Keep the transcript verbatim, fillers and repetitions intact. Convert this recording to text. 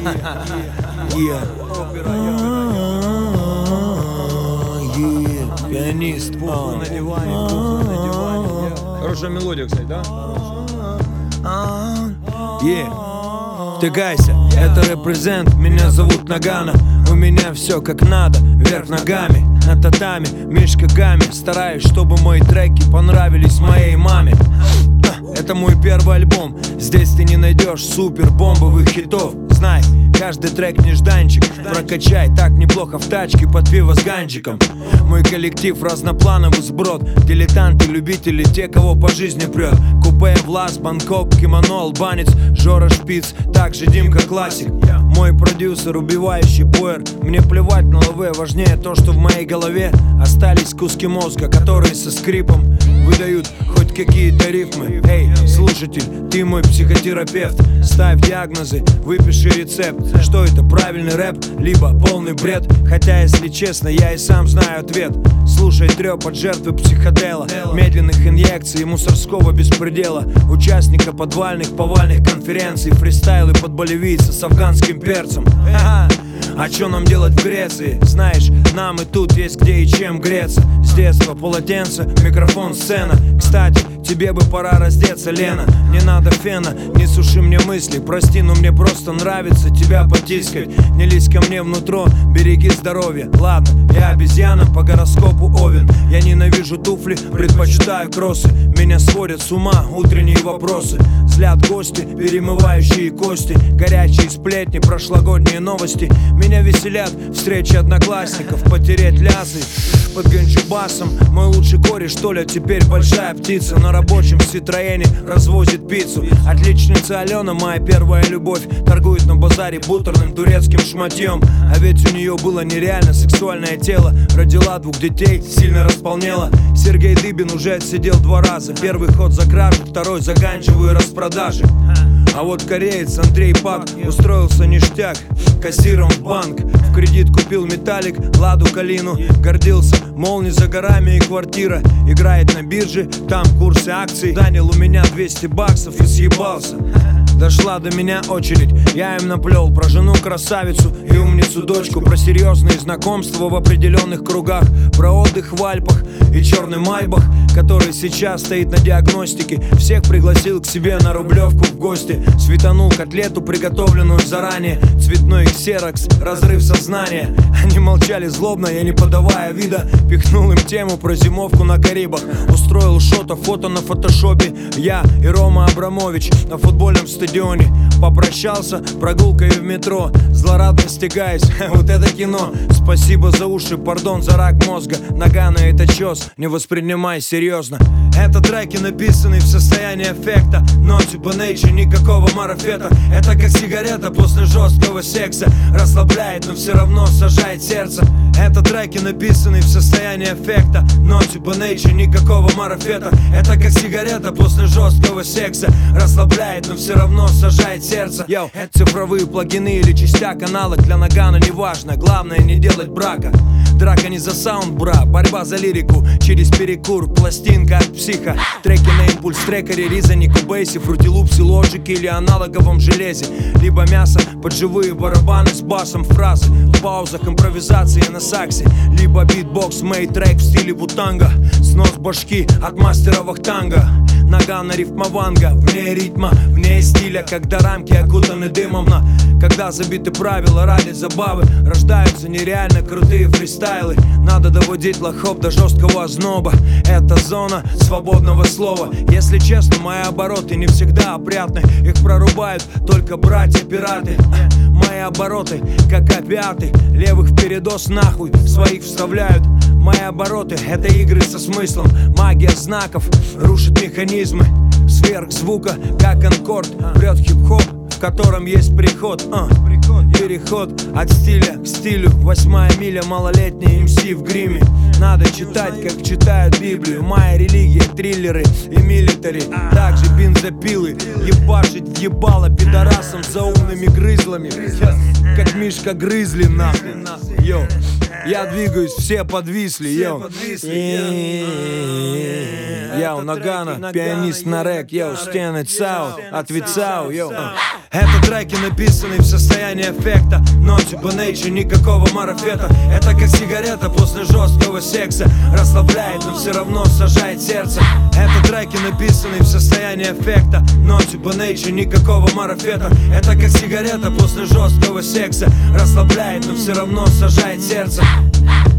Пианист. Пухлый на диване, пухлый на диване. Хорошая мелодия, кстати, да? Yeah. Втягайся, это репрезент, меня зовут Нагано. У меня все как надо, вверх ногами, на татами, Мишка Гами. Стараюсь, чтобы мои треки понравились моей маме. Это мой первый альбом, здесь ты не найдешь супер бомбовых хитов. Знай, каждый трек нежданчик, прокачай так неплохо в тачке под пиво с ганчиком. Мой коллектив разноплановый сброд, дилетанты, любители, те, кого по жизни прет. Купе, Влас, Бангкок, Кимоно, Албанец, Жора Шпиц, также Димка Классик. Мой продюсер, убивающий пуэр. Мне плевать на ЛВ, важнее то, что в моей голове остались куски мозга, которые со скрипом выдают хоть какие-то рифмы. Эй, слушатель, ты мой психотерапевт. Ставь диагнозы, выпиши рецепт. Что это, правильный рэп, либо полный бред? Хотя, если честно, я и сам знаю ответ. Слушай трёп от жертвы психодела, медленных инъекций и мусорского беспредела, участника подвальных повальных конференций, фристайлы под боливийца с афганским перцем. Ха-ха. А чё нам делать в Греции? Знаешь, нам и тут есть где и чем греться. С детства полотенце, микрофон, сцена. Кстати, тебе бы пора раздеться, Лена. Не надо фена, не суши мне мысли. Прости, но мне просто нравится тебя потискать. Не лезь ко мне внутрь, береги здоровье. Ладно, я обезьяна по гороскопу Овен. Я ненавижу туфли, предпочитаю кроссы. Меня сводят с ума утренние вопросы. Злят гости, перемывающие кости. Горячие сплетни, прошлогодние новости. Меня веселят встречи одноклассников. Потереть лясы под ганджубасом. Мой лучший кореш, Толя, теперь большая птица. На рабочем Ситроене развозит пиццу. Отличница Алена, моя первая любовь, торгует на базаре бутерным турецким шматьем. А ведь у нее было нереально сексуальное тело. Родила двух детей, сильно располнела. Сергей Дыбин уже отсидел два раза. Первый ход за кражу, второй за ганджевые распродажи. А вот кореец Андрей Пак устроился ништяк кассиром в банк. В кредит купил металлик, Ладу Калину. Гордился, мол, не за горами и квартира. Играет на бирже, там курсы акций. Данил, у меня двести баксов и съебался. Дошла до меня очередь, я им наплел про жену красавицу и умницу дочку, про серьезные знакомства в определенных кругах, про отдых в Альпах и черный майбах, который сейчас стоит на диагностике. Всех пригласил к себе на Рублевку в гости. Светанул котлету, приготовленную заранее. Цветной ксерокс, разрыв сознания. Они молчали злобно, я не подавая вида. Пихнул им тему про зимовку на Карибах. Устроил шото, фото на фотошопе. Я и Рома Абрамович на футбольном стадионе. Попрощался прогулкой в метро, злорадно стягаясь. Вот это кино. Спасибо за уши, пардон за рак мозга. Нагано это чёс, не воспринимай серьезно. Это треки, написанные в состоянии эффекта. Но типа nature, никакого марафета. Это как сигарета после жесткого секса. Расслабляет, но все равно сажает сердце. Это треки, написанные в состоянии эффекта. Но типа nature, никакого марафета. Это как сигарета после жесткого секса. Расслабляет, но все равно сажает сердце. Йоу, это цифровые плагины или частяк, аналог для Нагано, неважно. Главное не делать брака. Драка не за саунд, бра, борьба за лирику. Через перекур, пластинка от психа. Треки на импульс, трекере, Ризани, Кубейси, фрутилупси, лоджики или аналоговом железе. Либо мясо под живые барабаны с басом, фразы в паузах, импровизации на саксе. Либо битбокс, мейтрек в стиле Вутанга. Снос башки от мастера Вахтанга. Нагано рифмованга, вне ритма, вне стиля, когда рамки окутаны дымом. На когда забиты правила ради забавы, рождаются нереально крутые фристайлы. Надо доводить лохов до жесткого озноба. Это зона свободного слова. Если честно, мои обороты не всегда опрятны. Их прорубают только братья-пираты. Мои обороты, как опиаты, левых передоз нахуй своих вставляют. Мои обороты — это игры со смыслом. Магия знаков рушит механизмы. Сверхзвука, как анкорд, прет хип-хоп, в котором есть приход, а, переход от стиля к стилю. Восьмая миля, малолетний эм си в гриме. Надо читать, как читают Библию. Моя религия, триллеры и милитари. Также бензопилы, ебашить в ебало пидорасом за умными грызлами. Как Мишка Грызли, нахуй. Йоу, я двигаюсь, все подвисли, йоу. Йоу, Нагано, пианист на рэк, йоу, стены цау, ответ цау, йоу. Это треки, написанные в состоянии эффекта, но типа nature, никакого марафета. Это как сигарета после жесткого секса, расслабляет, но все равно сажает сердце. Это треки, написанные в состоянии эффекта, но типа nature, никакого марафета. Это как сигарета после жесткого секса, расслабляет, но все равно сажает сердце.